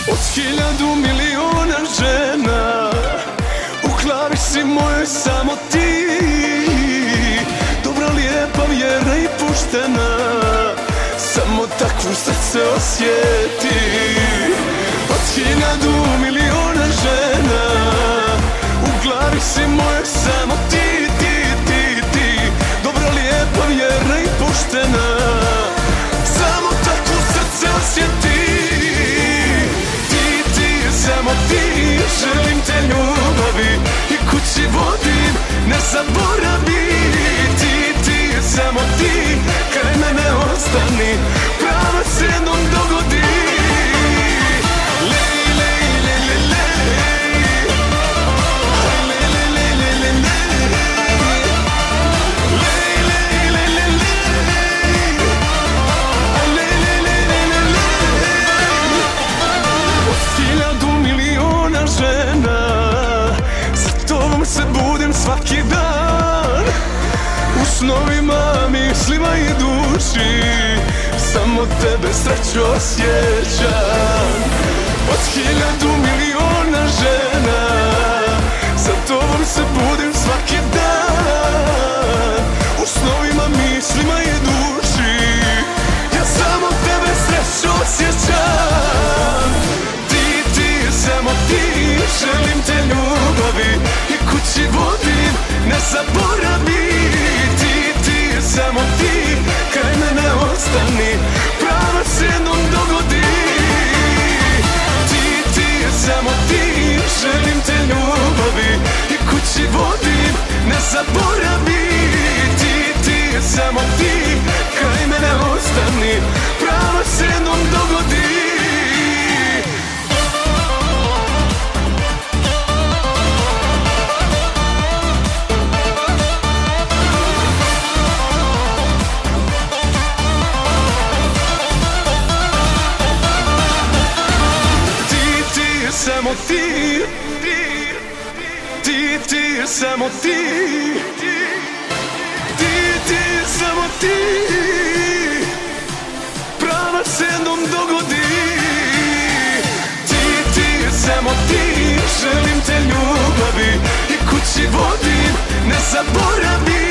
Od 1000 miliona žena u glavi si moje samo ti. Dobra, lijepa, vjerna i poštena, samo takvu srce osjeti. Od 1000 miliona žena u glavi si moje samo ti, ti, ti, ti. Dobra, lijepa, vjerna i poštena, samo takvu srce osjeti. Ti, ti, samo ti, želim te ljubavi i kući vodim, ne zaboravi. Ti, ti, samo ti, kraj mene ostani, prava se jednom dogodi. Svaki dan u snovima, mislima i duši samo tebe sreću osjećam. Od 1000 miliona žena za tobom se budim svaki dan. U snovima, mislima i duši ja samo tebe sreću osjećam. Ti, ti, samo ti, želim te ljubavi i kući vodim, ne zaboravi. Ti, ti, samo ti, kraj mene ostani, prava se jednom dogodi. Ti, ti, samo ti, želim te ljubavi i kući vodim, ne zaboravi. Ti, ti, samo ti, kraj mene ostani, prava se jednom dogodi. Samo ti, ti, ti, samo ti, ti, ti, samo ti, prava se jednom dogodi. Ti, ti, samo ti, želim te ljubavi i kući vodim, ne zaboravi.